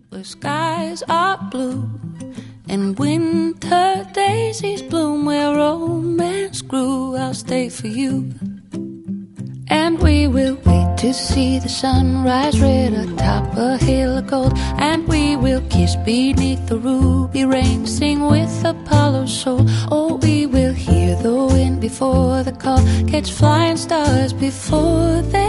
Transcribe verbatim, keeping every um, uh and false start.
The skies are blue and winter daisies bloom where romance grew. I'll stay for you. And we will wait to see the sunrise red atop a hill of gold. And we will kiss beneath the ruby rain, sing with Apollo's soul. Oh, we will hear the wind before the call, catch flying stars before they